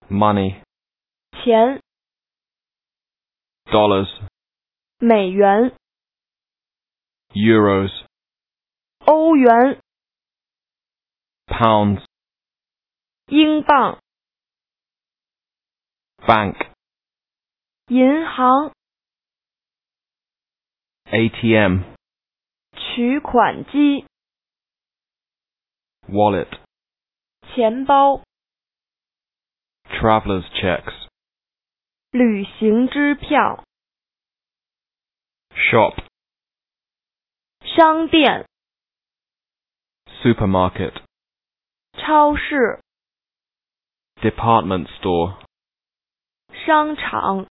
money, 钱 dollars, 美元 euros, 欧元 pounds, 英镑 bank, 银行 ATM, 取款机 wallet, 钱包 traveler's checks, 旅行支票 shop, 商店 supermarket, 超市 department store. 商场